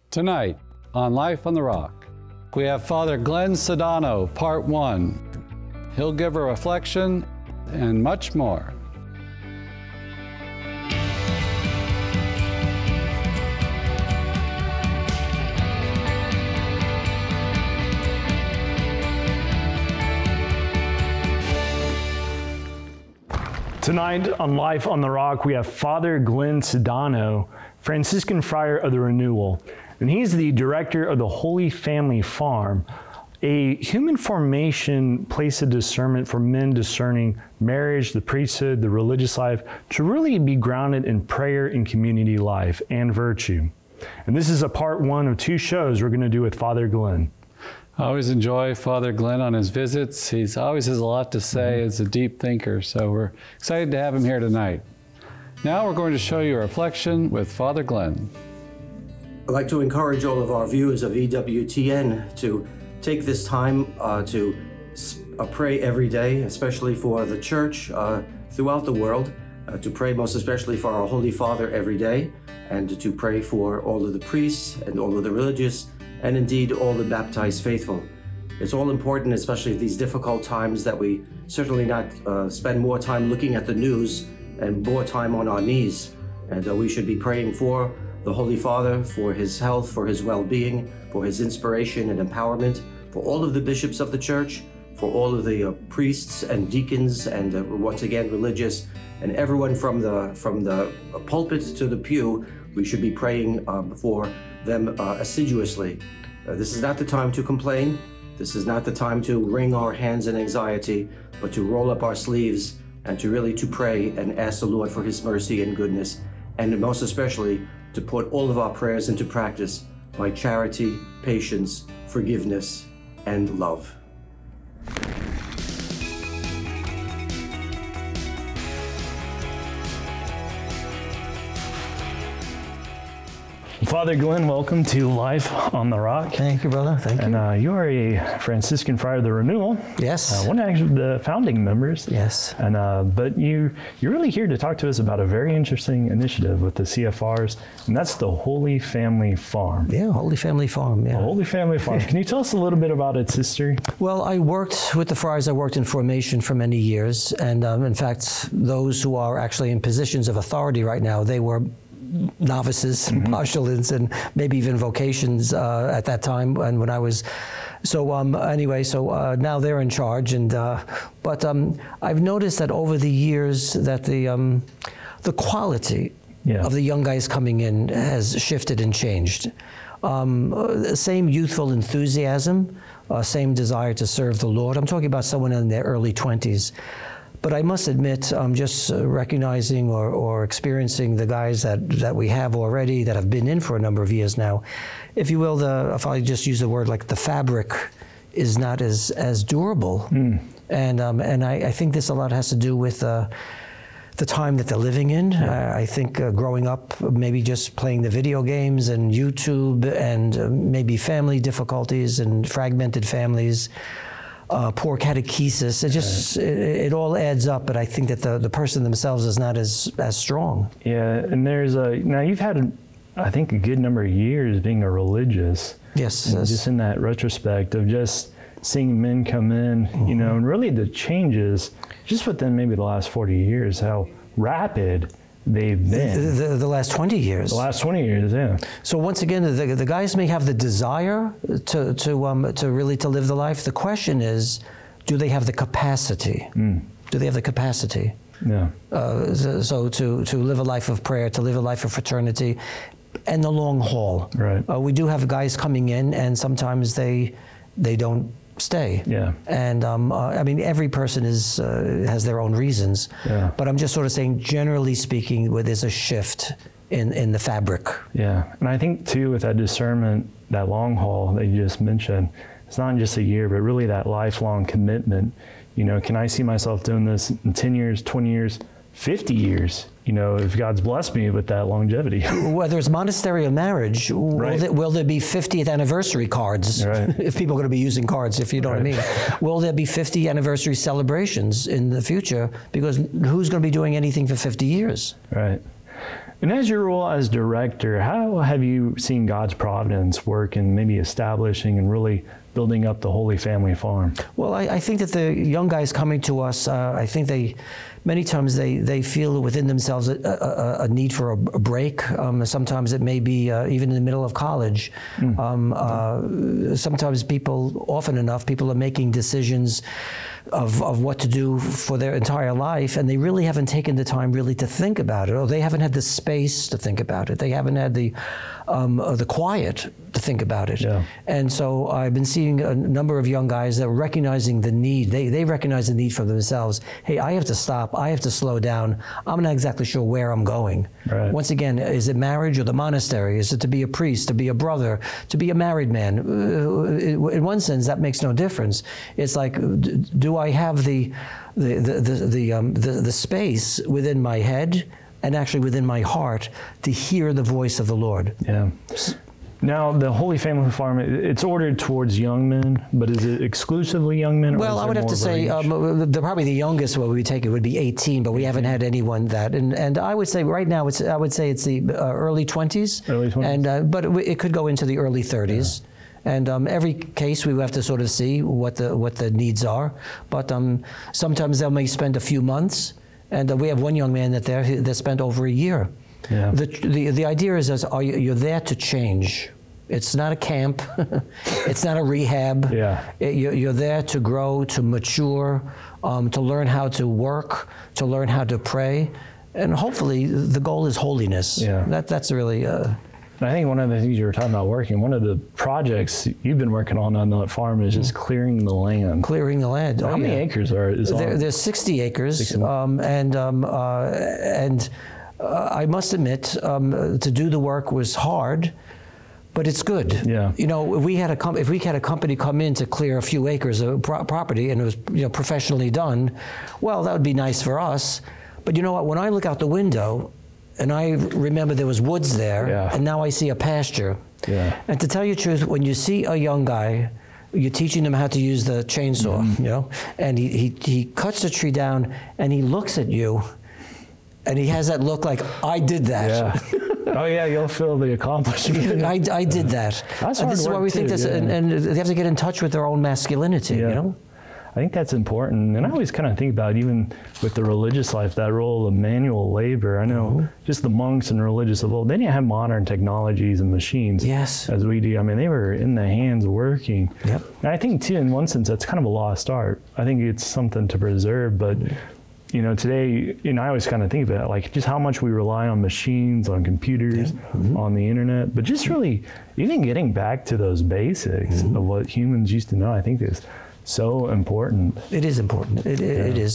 Tonight on Life on the Rock, we have Father Glenn Sedano, Part 1. He'll give a reflection and much more. Tonight on Life on the Rock, we have Father Glenn Sedano, Franciscan Friar of the Renewal, and he's the director of the Holy Family Farm, a human formation place of discernment for men discerning marriage, the priesthood, the religious life, to really be grounded in prayer and community life and virtue. And this is a part 1 of 2 shows we're going to do with Father Glenn. I always enjoy Father Glenn on his visits. He always has a lot to say. He's a deep thinker, so we're excited to have him here tonight. Now we're going to show you a reflection with Father Glenn. I'd like to encourage all of our viewers of EWTN to take this time to pray every day, especially for the church throughout the world, to pray most especially for our Holy Father every day, and to pray for all of the priests and all of the religious, and indeed all the baptized faithful. It's all important, especially at these difficult times, that we certainly not spend more time looking at the news and more time on our knees. And we should be praying for the Holy Father, for his health, for his well-being, for his inspiration and empowerment, for all of the bishops of the church, for all of the priests and deacons and once again religious, and everyone from the pulpit to the pew. We should be praying for them assiduously. This is not the time to complain. This is not the time to wring our hands in anxiety, but to roll up our sleeves and to really to pray and ask the Lord for his mercy and goodness, and most especially to put all of our prayers into practice by charity, patience, forgiveness, and love. Father Glenn, welcome to Life on the Rock. Thank you, brother. Thank you. And you are a Franciscan Friar of the Renewal. Yes. One of the founding members. Yes. And but you're really here to talk to us about a very interesting initiative with the CFRs, and that's the Holy Family Farm. Yeah, Holy Family Farm. Yeah. The Holy Family Farm. Can you tell us a little bit about its history? Well, I worked with the friars. I worked in formation for many years, and in fact, those who are actually in positions of authority right now, they were novices, postulants, and maybe even vocations at that time. And when I was, now they're in charge. And but I've noticed that over the years that the quality of the young guys coming in has shifted and changed. Same youthful enthusiasm, same desire to serve the Lord. I'm talking about someone in their early 20s. But I must admit, just recognizing or experiencing the guys that we have already that have been in for a number of years now, if you will, if I just use the word like the fabric is not as durable. And I think this a lot has to do with the time that they're living in. I think growing up, maybe just playing the video games and YouTube and maybe family difficulties and fragmented families, poor catechesis. It all adds up, but I think that the person themselves is not as strong. Yeah, and now you've had, I think, a good number of years being a religious. Yes. Just in that retrospect of just seeing men come in, and really the changes just within maybe the last 40 years, how rapid they've been. The last 20 years. The last 20 years, yeah. So once again, the guys may have the desire to really to live the life. The question is, do they have the capacity? Do they have the capacity? Yeah. So to live a life of prayer, to live a life of fraternity, and the long haul. Right. We do have guys coming in, and sometimes they don't stay. Yeah. And I mean, every person has their own reasons. Yeah. But I'm just sort of saying, generally speaking, where there's a shift in the fabric. Yeah. And I think too, with that discernment, that long haul that you just mentioned, it's not just a year, but really that lifelong commitment. Can I see myself doing this in 10 years, 20 years, 50 years? If God's blessed me with that longevity. Whether it's monastery or marriage, will there be 50th anniversary cards? Right. If people are going to be using cards, if you know what I mean. Will there be 50 anniversary celebrations in the future? Because who's going to be doing anything for 50 years? Right. And as your role as director, how have you seen God's providence work in maybe establishing and really building up the Holy Family Farm? Well, I think that the young guys coming to us, I think many times they feel within themselves a need for a break. Sometimes it may be even in the middle of college. Sometimes often enough, people are making decisions of what to do for their entire life, and they really haven't taken the time really to think about it, or they haven't had the space to think about it. They haven't had the quiet to think about it. Yeah. And so I've been seeing a number of young guys that are recognizing the need. They recognize the need for themselves. Hey, I have to stop. I have to slow down. I'm not exactly sure where I'm going. Right. Once again, is it marriage or the monastery? Is it to be a priest, to be a brother, to be a married man? In one sense, that makes no difference. It's like, do I have the space within my head and actually within my heart to hear the voice of the Lord? Yeah. Now, the Holy Family Farm, it's ordered towards young men, but is it exclusively young men? Well, I would have to say probably the youngest one we take it would be 18, but we haven't had anyone that. And I would say right now, it's the early 20s. Early 20s. But it could go into the early 30s. Yeah. And every case we have to sort of see what the needs are. But sometimes they may spend a few months. And we have one young man that spent over a year. Yeah. The idea is you're there to change. It's not a camp. It's not a rehab. Yeah. You're there to grow, to mature, to learn how to work, to learn how to pray. And hopefully the goal is holiness. Yeah. That's really... I think one of the things you were talking about one of the projects you've been working on that farm is just clearing the land. Clearing the land. How many acres is on? There's 60 acres. I must admit, to do the work was hard, but it's good. Yeah. You know, if we had a company come in to clear a few acres of property and it was professionally done, well, that would be nice for us. But you know what? When I look out the window, and I remember there was woods there, yeah. and now I see a pasture. Yeah. And to tell you the truth, when you see a young guy, you're teaching him how to use the chainsaw, and he cuts the tree down, and he looks at you, and he has that look like, I did that. Yeah. Oh yeah, you'll feel the accomplishment. I did that. That's and this is why we think and they have to get in touch with their own masculinity, I think that's important. And I always kind of think about, even with the religious life, that role of manual labor. I know just the monks and religious of old, they didn't have modern technologies and machines as we do. I mean, they were in the hands working. Yep. And I think, too, in one sense, that's kind of a lost art. I think it's something to preserve. But, today, I always kind of think about like just how much we rely on machines, on computers, on the internet. But just really, even getting back to those basics of what humans used to know, I think is so important. It is important. It is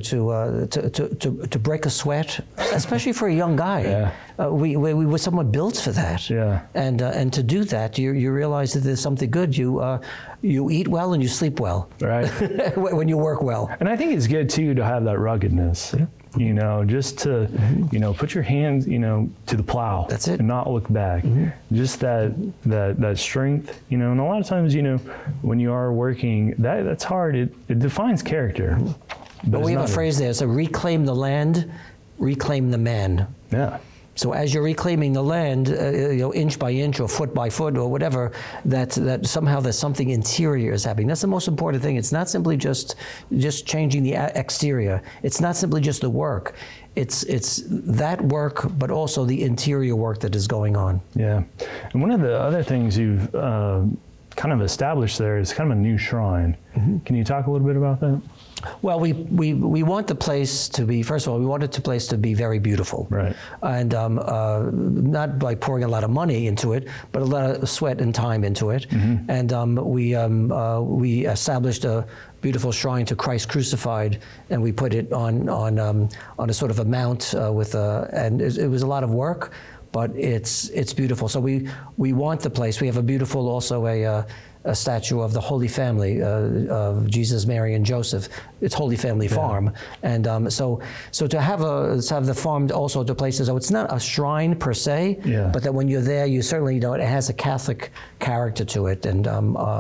to break a sweat, especially for a young guy. Yeah. We were somewhat built for that. Yeah. And to do that, you realize that there's something good. You eat well and you sleep well. Right. When you work well. And I think it's good too to have that ruggedness. Yeah. Just to, put your hands, to the plow. That's it. And not look back. Just that strength, and a lot of times, when you are working, that's hard. It defines character. But we have a phrase there. So reclaim the land, reclaim the man. Yeah. So as you're reclaiming the land, inch by inch or foot by foot or whatever, that somehow there's something interior is happening. That's the most important thing. It's not simply just changing the exterior. It's not simply just the work. It's that work, but also the interior work that is going on. Yeah. And one of the other things you've kind of established there is kind of a new shrine. Can you talk a little bit about that? Well, we want the place to be, first of all, we wanted the place to be very beautiful. Right. And not by pouring a lot of money into it, but a lot of sweat and time into it. And we established a beautiful shrine to Christ crucified, and we put it on a sort of a mount and it was a lot of work, but it's beautiful. So we want the place. We have a beautiful a statue of the Holy Family, of Jesus, Mary, and Joseph. It's Holy Family Farm, and so to have the farm also to places. So it's not a shrine per se, but that when you're there, you certainly it has a Catholic character to it, and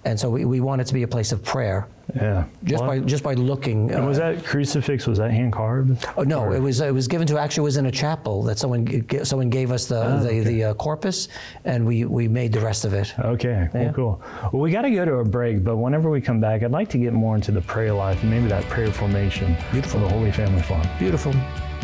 And so we want it to be a place of prayer. Yeah. Just by looking. And was that crucifix, was that hand carved? Oh no, it was given to, actually was in a chapel that someone gave us the corpus, and we made the rest of it. Okay, cool. Well, we got to go to a break, but whenever we come back, I'd like to get more into the prayer life and maybe that prayer formation for the Holy Family Farm. Beautiful.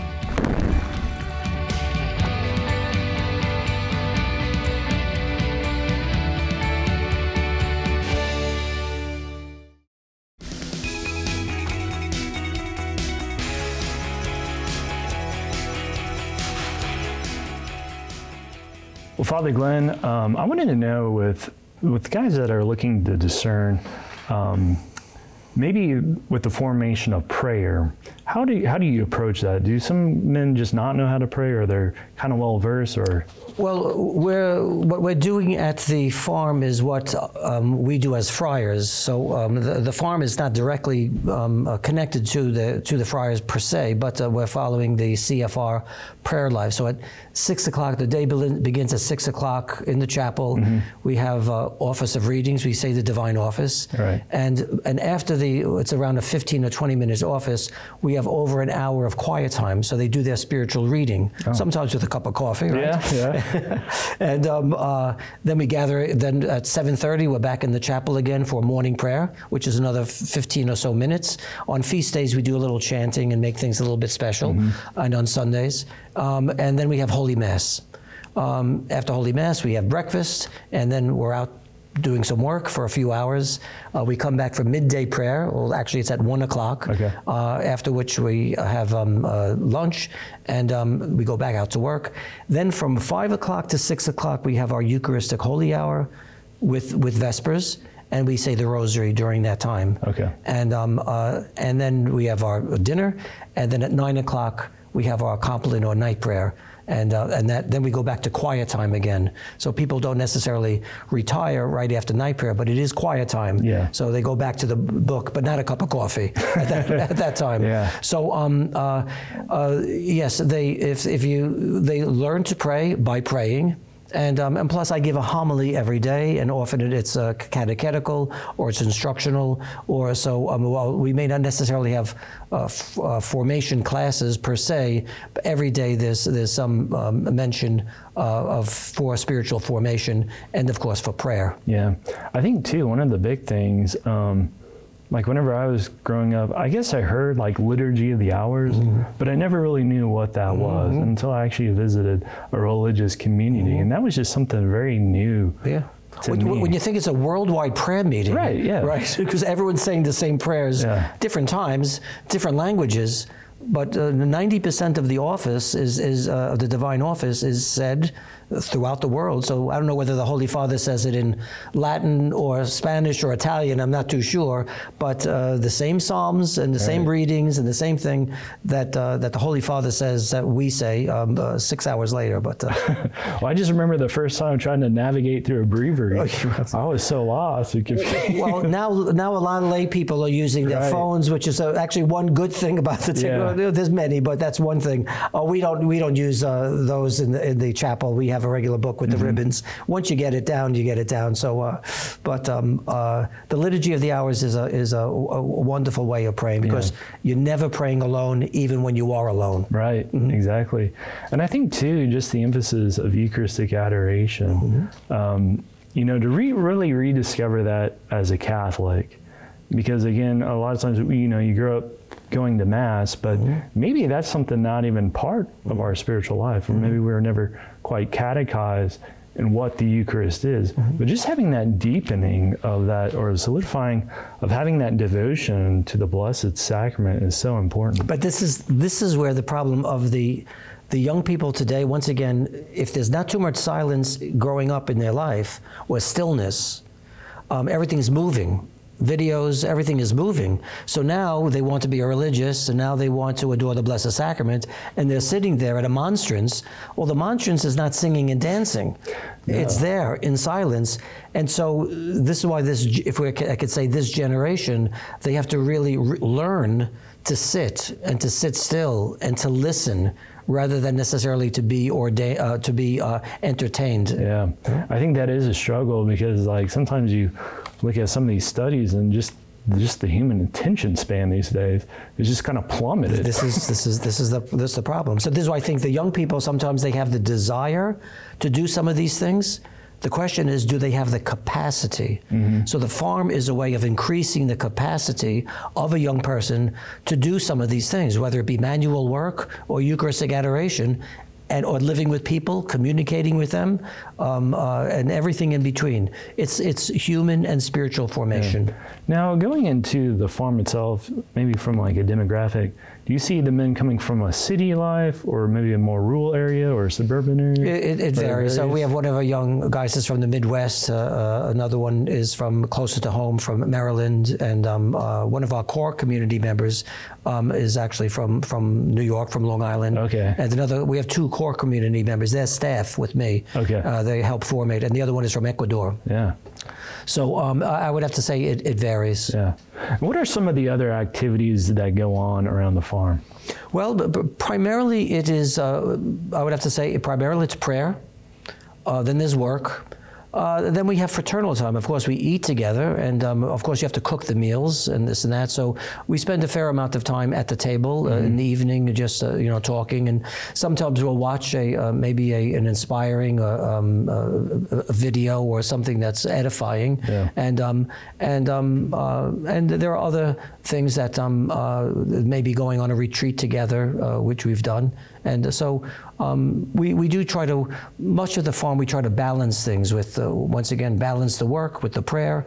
Well, Father Glenn, I wanted to know with guys that are looking to discern, maybe with the formation of prayer, how do you approach that? Do some men just not know how to pray, or they're kind of well versed, or? Well, what we're doing at the farm is what we do as friars. So the farm is not directly connected to the friars per se, but we're following the CFR prayer life. So at 6 o'clock, the day begins at 6 o'clock in the chapel. Mm-hmm. We have office of readings. We say the divine office, right. And after it's around a 15 or 20 minutes office, we have over an hour of quiet time. So they do their spiritual reading, sometimes with a cup of coffee, right? Yeah. And then we gather. Then at 7:30, we're back in the chapel again for morning prayer, which is another 15 or so minutes. On feast days, we do a little chanting and make things a little bit special, and on Sundays. And then we have Holy Mass. After Holy Mass, we have breakfast, and then we're out doing some work for a few hours. We come back for midday prayer. Well, actually, it's at 1 o'clock. Okay. After which we have lunch, and we go back out to work. Then from 5 o'clock to 6 o'clock, we have our Eucharistic Holy Hour with Vespers, and we say the Rosary during that time. Okay. And then we have our dinner, and then at 9 o'clock, we have our Compline or night prayer. And then we go back to quiet time again. So people don't necessarily retire right after night prayer, but it is quiet time. Yeah. So they go back to the book, but not a cup of coffee at that time. Yeah. So yes, they learn to pray by praying. And plus, I give a homily every day, and often it's catechetical or it's instructional, or so. Well, we may not necessarily have formation classes per se, but every day there's some mention for spiritual formation, and of course for prayer. Yeah, I think too, one of the big things, like whenever I was growing up, I guess I heard like Liturgy of the Hours, but I never really knew what that was until I actually visited a religious community, and that was just something very new. Yeah. When you think it's a worldwide prayer meeting, right? Yeah, right, because everyone's saying the same prayers, different times, different languages, but 90% of the office is the divine office is said throughout the world. So I don't know whether the Holy Father says it in Latin or Spanish or Italian, I'm not too sure, but the same Psalms and the same readings and the same thing that the Holy Father says that we say 6 hours later. But well, I just remember the first time trying to navigate through a breviary. I was so lost. Well, now a lot of lay people are using their phones, which is actually one good thing about the technology. There's many, but that's one thing. We don't use those in the chapel. We have a regular book with the ribbons. Once you get it down, you get it down. So, but the Liturgy of the Hours is a wonderful way of praying, because you're never praying alone, even when you are alone. Right, exactly. And I think too, just the emphasis of Eucharistic adoration, to really rediscover that as a Catholic, because again, a lot of times, you grow up going to Mass, but maybe that's something not even part of our spiritual life, or maybe we were never quite catechized in what the Eucharist is. But just having that deepening of that, or solidifying of having that devotion to the Blessed Sacrament is so important. But this is where the problem of the young people today, once again, if there's not too much silence growing up in their life, or stillness, everything's moving. Videos, everything is moving. So now they want to be religious, and now they want to adore the Blessed Sacrament, and they're sitting there at a monstrance. Well, the monstrance is not singing and dancing. No. It's there in silence. And so this is why I could say this generation, they have to really learn to sit and to sit still and to listen rather than necessarily to be ordained, to be entertained. Yeah, I think that is a struggle because like sometimes you look at some of these studies and just the human attention span these days is just kind of plummeted. This is the problem. So this is why I think the young people sometimes they have the desire to do some of these things. The question is, do they have the capacity? So the farm is a way of increasing the capacity of a young person to do some of these things, whether it be manual work or Eucharistic adoration, or living with people, communicating with them, and everything in between. It's human and spiritual formation. Yeah. Now, going into the farm itself, maybe from like a demographic, do you see the men coming from a city life or maybe a more rural area or a suburban area? It varies. So we have one of our young guys is from the Midwest. Another one is from closer to home, from Maryland. And one of our core community members is actually from New York, from Long Island. Okay. And we have two core community members. They're staff with me. Okay. They help form it. And the other one is from Ecuador. Yeah. So I would have to say it varies. Yeah. What are some of the other activities that go on around the farm? Well, primarily it is, I would have to say, primarily it's prayer. Then there's work. Then we have fraternal time. Of course, we eat together, and of course, you have to cook the meals and this and that. So we spend a fair amount of time at the table in the evening, just talking. And sometimes we'll watch maybe an inspiring a video or something that's edifying. Yeah. And there are other things that may be going on a retreat together, which we've done. And so we do try to, much of the farm, we try to balance things with, once again, balance the work with the prayer,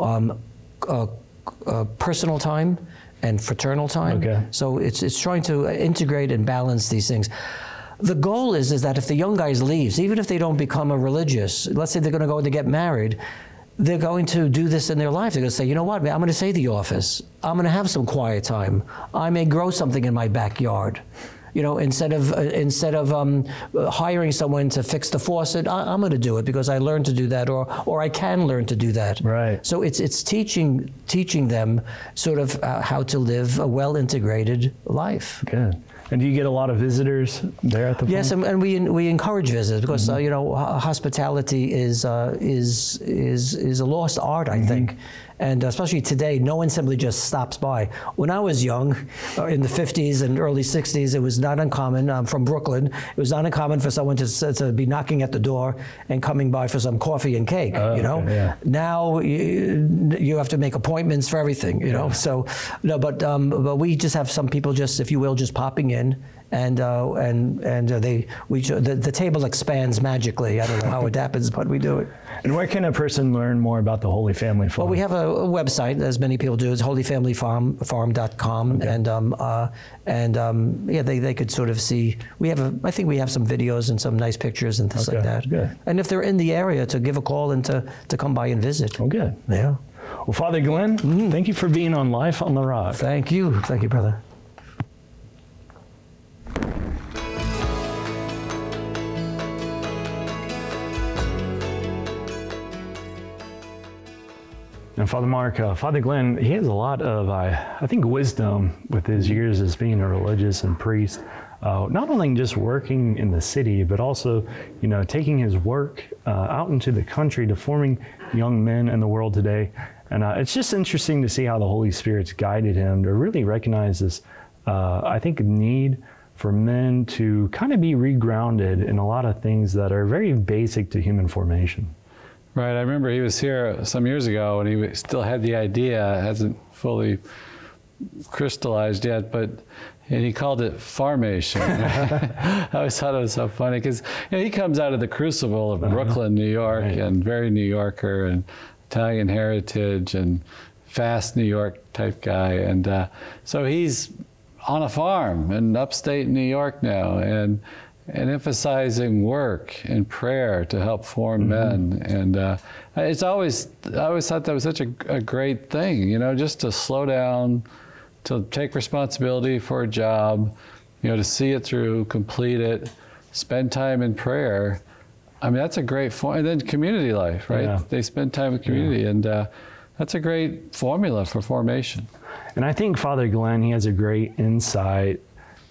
personal time and fraternal time. Okay. So it's trying to integrate and balance these things. The goal is that if the young guys leaves, even if they don't become a religious, let's say they're going to go to get married, they're going to do this in their life. They're going to say, you know what, man, I'm going to say the office. I'm going to have some quiet time. I may grow something in my backyard. Instead of hiring someone to fix the faucet, I'm going to do it because I learned to do that, or I can learn to do that. Right. So it's teaching them sort of how to live a well-integrated life. Good. And do you get a lot of visitors there at the farm? Yes, and we encourage visitors because hospitality is a lost art, I think. And especially today, no one simply just stops by. When I was young, in the 50s and early 60s, it was not uncommon. I'm from Brooklyn. It was not uncommon for someone to be knocking at the door and coming by for some coffee and cake. Yeah. Now you have to make appointments for everything. So but we just have some people just, if you will, just popping in. And the table expands magically. I don't know how it happens, but we do it. And where can a person learn more about the Holy Family Farm? Well, we have a website, as many people do. It's holyfamilyfarm.com, okay. They could sort of see. I think we have some videos and some nice pictures and things like that. Good. And if they're in the area, to give a call and to come by and visit. Oh, good. Yeah. Well, Father Glenn, thank you for being on Life on the Rock. Thank you, brother. And Father Mark, Father Glenn, he has a lot of, I think, wisdom with his years as being a religious and priest. Not only just working in the city, but also, taking his work out into the country to forming young men in the world today. And it's just interesting to see how the Holy Spirit's guided him to really recognize this, I think, need for men to kind of be regrounded in a lot of things that are very basic to human formation. Right. I remember he was here some years ago, and he still had the idea. It hasn't fully crystallized yet, and he called it farmation. I always thought it was so funny because he comes out of the crucible of Brooklyn, New York, right. And very New Yorker and Italian heritage and fast New York type guy. And so he's on a farm in upstate New York now, and emphasizing work and prayer to help form men. And I always thought that was such a great thing, just to slow down, to take responsibility for a job, to see it through, complete it, spend time in prayer. I mean, that's a great form. And then community life, right? Yeah. They spend time with community, and that's a great formula for formation. And I think Father Glenn, he has a great insight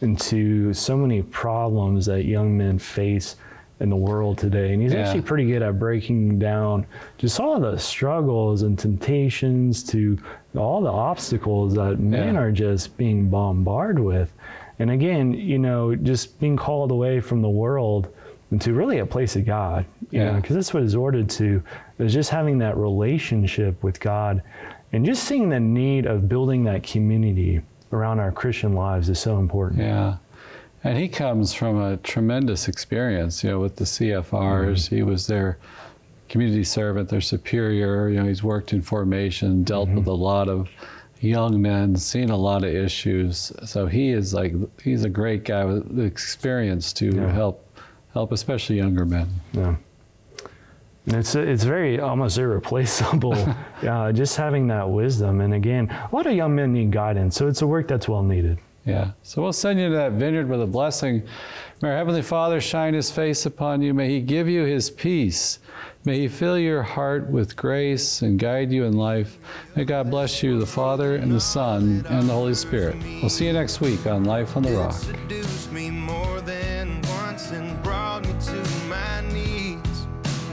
into so many problems that young men face in the world today. And he's actually pretty good at breaking down just all the struggles and temptations to all the obstacles that men are just being bombarded with. And again, you know, just being called away from the world into really a place of God, you know, because that's what it's ordered to, is just having that relationship with God and just seeing the need of building that community around our Christian lives is so important. Yeah. And he comes from a tremendous experience, you know, with the CFRs. He was their community servant, their superior. You know, he's worked in formation, dealt with a lot of young men, seen a lot of issues. So he's a great guy with the experience to help especially younger men. Yeah. And it's very almost irreplaceable, just having that wisdom. And again, a lot of young men need guidance, so it's a work that's well needed. Yeah. So we'll send you to that vineyard with a blessing. May our Heavenly Father shine His face upon you. May He give you His peace. May He fill your heart with grace and guide you in life. May God bless you, the Father and the Son and the Holy Spirit. We'll see you next week on Life on the Rock. Seduced me more than once and brought me to my knees.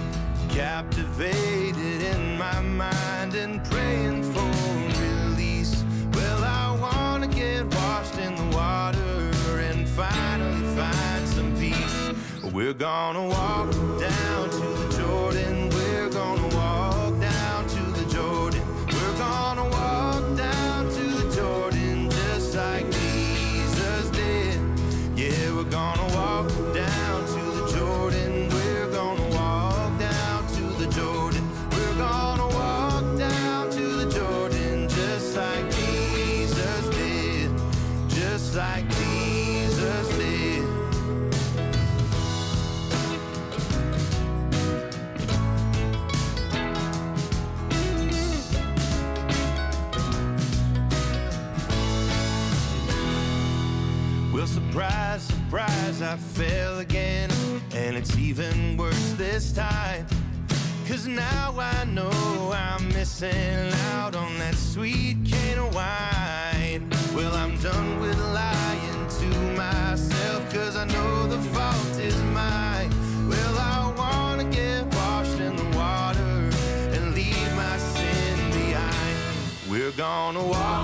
Captivated in my mind and praying for release. Well, I want to get washed in the water and finally find some peace. We're gonna walk down to the Jordan. We're gonna walk down to the Jordan. We're gonna walk down to the Jordan just like Jesus did. Yeah, we're gonna walk down to the Jordan. We're gonna walk down to the Jordan. We're gonna walk down to the Jordan just like Jesus did. Just like Jesus did. Well, surprise, surprise, I fell again. And it's even worse this time. 'Cause now I know I'm missing out on that sweet cane of wine. Well, I'm done with lying to myself, 'cause I know the fault is mine. Well, I wanna get washed in the water and leave my sin behind. We're gonna walk